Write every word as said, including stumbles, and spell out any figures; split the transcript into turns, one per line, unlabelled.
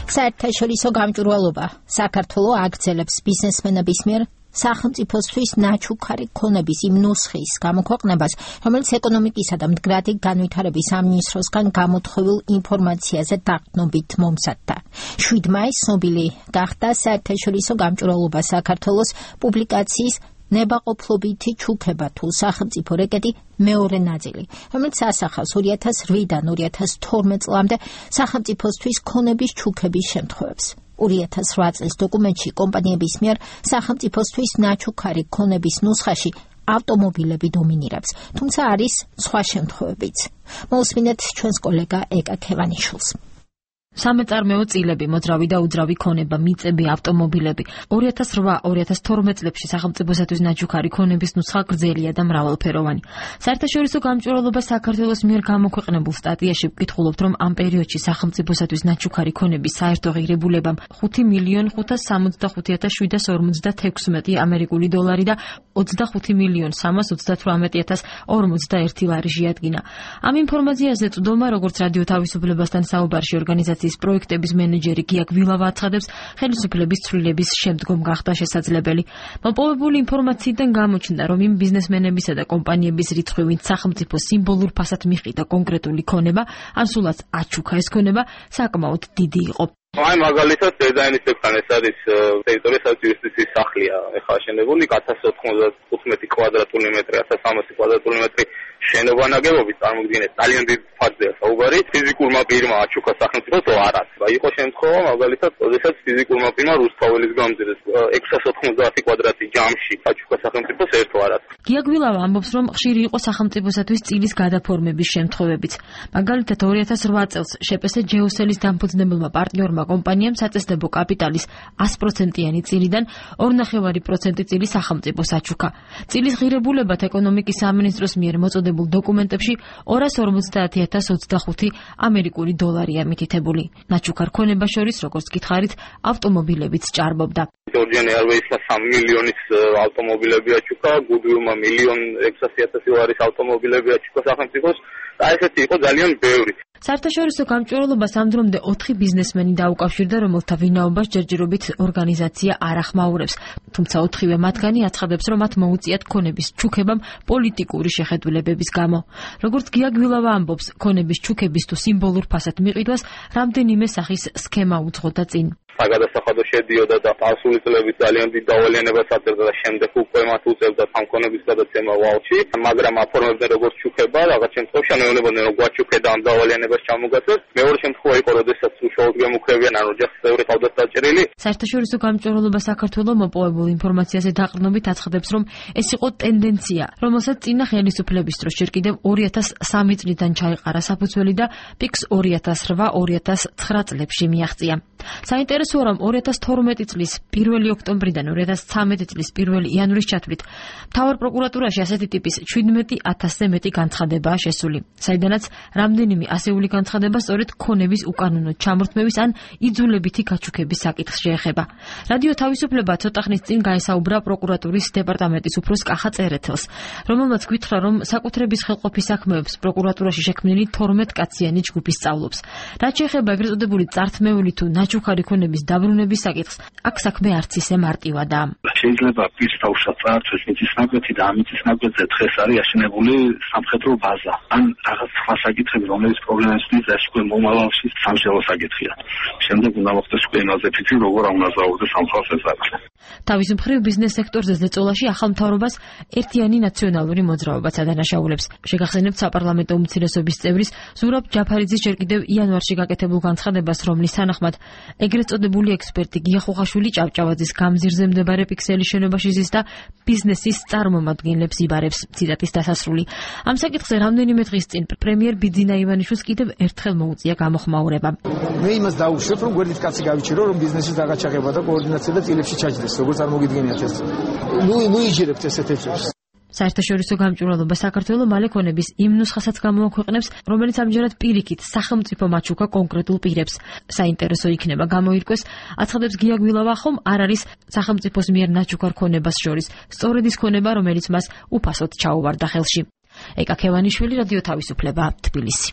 საერთაშორისო გამჭვირვალობა საქართველოს აგრძელებს ბიზნესმენების მიერ სახელმწიფოსთვის ნაჩუქარი ქონების იმ ნუსხის გამოქვეყნებას, რომელიც ეკონომიკისა და მდგრადი განვითარების სამინისტროსგან გამოთხოვილ ინფორმაციაზე დაყრდნობით მომზადდა. შვიდ მაისს ცნობილი გახდა საერთაშორისო გამჭვირვალობა საქართველოს პუბლიკაციის ნებაყოფლობითი ჩუქება თუ სახელმწიფო რეკეტი მეორე ნაწილი, რომელიც ასახავს ორი ათას რვიდან ორი ათას თორმეტ წლამდე სახელმწიფოსთვის ქონების ჩუქების შემთხვევებს. ორი ათას რვა წლის დოკუმენტში კომპანიების მიერ სახელმწიფოსთვის ნაჩუქარი ქონების ნუსხაში ავტომობილები დომინირებს, თუმცა არის სხვა შემთხვევებიც. მოусმინეთ ჩვენს კოლეგა ეკა ქევანიშვილს.
სამეწარმეო წილები, მოძრავი და უძრავი ქონება, მიწები, ავტომობილები. ორი ათას რვა ორი ათას თორმეტ წლებში სახელმწიფოსათვის ნაჩუქარი ქონების ნუსხა გრძელია და მრავალფეროვანი. საერთაშორისო გამჭვირვალობა საქართველოს მიერ გამოქვეყნებულ სტატიაში ვკითხულობთ, რომ ამ პერიოდში სახელმწიფოსათვის ნაჩუქარი ქონების საერთო ღირებულებამ ხუთი მილიონ ხუთას სამოცდახუთი ათას შვიდას ორმოცდათექვსმეტი ამერიკული დოლარი და ოცდახუთი მილიონ სამას ოცდათვრამეტი ათას ორმოცდაერთი ლარი შეადგინა. ამ ინფორმაციაზე წვდომა, როგორც რადიო თავისუფლებასთან საუბარში ორგანიზაციის პროექტების მენეჯერი გია გვილავა აცხადებს, ხელისუფლების ცვლილების შემდგომ გახდა შესაძლებელი. მოპოვებული ინფორმაციიდან გამოჩნდა, რომ იმ ბიზნესმენებისა და კომპანიების რიცხვი, ვინც სახელმწიფო სიმბოლურ ფასად მიყიდა კონკრეტული ქონება, ან სულაც აჩუქა ეს ქონება, საკმაოდ დიდი იყო.
აი მაგალითად დედაინისებთან ეს არის ტერიტორიის ადმინისტრაციის სახლია ეხლა აშენებული ათას ოთხმოცდათხუთმეტი კვადრატული მეტრი, ათას სამასი კვადრატული მეტრი შენობა ნაგებობით წარმოგიდგენთ ძალიან დიდ ფაქტია საუბარი. ფიზიკურმა პირმა აჩუქა სახელმწიფოს არას. იყო შემთხვევა მაგალითად, როდესაც ფიზიკურმა პირმა რუსთაველის გამზირეს ექვსას ოთხმოცდაათი კვადრატი ჯამში აჩუქა სახელმწიფოს ერთ არას.
გია გვილავა ამბობს, რომ ხშირი იყო სახელმწიფოსათვის წილის გადაფორმების შემთხვევებიც. მაგალითად ორი ათას რვა წელს შეპესე ჯეოსელის დამფუძნებელმა პარტნიორმა კომპანიამ საწესდებო კაპიტალის ას პროცენტიანი წილიდან ორი ნახევარი პროცენტი წილი სახელმწიფოს აჩუქა. წილის ღირებულებად ეკონომიკის სამინისტროს მიერ მოწოდებულ დოკუმენტებში ორას ორმოცდაათი ათას ოცდახუთი ამერიკული დოლარია მითითებული. ნაჩუქარ ქონებას შორის, როგორც გითხარით, ავტომობილებიც ჭარბობდა.
ჯორჯიან ერვეისმა სამი მილიონის ავტომობილები აჩუქა, გუდვილმა მილიონ ექვსასი ათასი ლარის ავტომობილები აჩუქა სახელმწიფოს. და ესეთი იყო ძალიან ბევრი.
საერთაშორისო გამჭვირვალობას ამ დრომდე ოთხი ბიზნესმენი დაუკავშირდა, რომელთა ვინაობას ჯერჯერობით ორგანიზაცია არ ახმაურებს. თუმცა ოთხივე მათგანი აცხადებს, რომ მათ მოუწიათ ქონების ჩუქებამ პოლიტიკური შეხედულებების გამო. როგორც გია გვილავა ამბობს, ქონების ჩუქების თუ სიმბოლურ ფასად მიყიდვას რამდენიმე სახის სქემა უძღოდა წინ.
საგადასახადო შედიოდა და პასული წლებით ძალიან დიდ დავალიანებას აწერდა და შემდეგ უკვე მათ უწევდა სამქონების გადაცემა ვალში, მაგრამ აფორმებდნენ როგორც ჩუქება, რაღაც შემთხვევაში ანეონებდნენ რომ გვაჩუქე და ამ დავალიანებას ჩამოგაცეს. მეორე შემთხვევა იყო, როდესაც უშუალოდ გემუქრებიან, ან ოჯახის წევრი ყავდათ დაჭერილი.
საერთაშორისო გამჭვირვალობა საქართველოს მოპოვებულ ინფორმაციაზე დაყრდნობით აცხადებს, რომ ეს იყო ტენდენცია, რომელსაც წინა ხელისუფლების დროს ჯერ კიდევ ორი ათას სამი წლიდან ჩაეყარა საფუძველი და პიკს ორი ათას რვა ორი ათას ცხრა წლებში მიაღწია. საინტერესოა, რომ ორი ათას თორმეტი წლის პირველი ოქტომბრიდან ორი ათას ცხრამეტი წლის პირველი იანვრის ჩათვლით მთავარ პროკურატურაში ასეთი ტიპის შვიდმეტი ათასზე მეტი განცხადებაა შესული, საიდანაც რამდენიმე ასეული განცხადება სწორედ ქონების უკანონო ჩამორთმევის ან იძულებითი გაჩუქების საკითხს შეეხება. რადიო თავისუფლება ცოტა ხნის წინ გაესაუბრა პროკურატურის დეპარტამენტის უფროს კახა წერეთელს, რომელმაც გითხრა, რომ საკუთრების ხელყოფის საქმეებს პროკურატურაში შექმნილი თორმეტ კაციანი ჯგუფი სწავლობს. რაც შეეხება ეგრეთ წოდებული წართმეული თუ ნაჩუქარი ქონების დაბრუნების საკითხს, აქ საქმე არც ისე მარტივადაა.
შეიძლება პირს თავშად წაართვეს მიწის ნაკვეთი და ამ მიწის ნაკვეთზე დღეს არის აშენებული სამხედრო ბაზა. ან რაღაც სხვა საკითხები, რომელიც პრობლემებს მისდევს, ეს უკვე მომავალში სამშობლო საკითხია. შემდეგ უნდა მოხდეს უკვე ენაზე ფიქრი, როგორ უნდა ზაურდეს ამ ხალხს ეს არის.
თავის მხრივ ბიზნეს სექტორზე ზეწოლაში ახალ მთავრობას ერთიანი ნაციონალური მოძრაობაც ადანაშაულებს. შეგახსენებთ საპარლამენტო უმცირესობის წევრის ზურაბ ჯაფარიძის ჯერ კიდევ იანვარში გაკეთებულ განცხადებას, რომლის თანახმად ეგრეთ წოდებული ექსპერტი გია ხუხაშვილი ჭავჭავაძის გამზირზე მდებარე პიქსელის შენობაში ზის და ბიზნესის წარმომადგენლებს იბარებს. ციტატის დასასრული. ამ საკითხზე რამდენიმე დღის წინ პრემიერ ბიძინა ივანიშვილს კიდევ ერთხელ მოუწია გამოხმაურება.
მე იმას დაუშვებ, რომ გვერდით კაცი გავიჩირო, რომ ბიზნესის დაღაჩაღება და კოორდინაცია და წილებში ჩაჯდეს, როგორც არ მოგიდგენიათ ეს. ნუ ნუ იჯერებთ ესეთ ეჭვს.
საერთაშორისო გამჭვირვალობა საქართველოს მალე ქონების იმ ნუსხასაც გამოაქვეყნებს, რომელიც ამჯერად პირიქით სახელმწიფო მაჩუქა კონკრეტულ პირებს. საინტერესო იქნება გამოირკვეს, აცხადებს გია გვილავა, ხომ არ არის სახელმწიფოს მიერ ნაჩუქარ ქონებას შორის სწორედ ის ქონება, რომელიც მას უფასოდ ჩაუვარდა ხელში. ეკა ქევანიშვილი, რადიო თავისუფლება, თბილისი.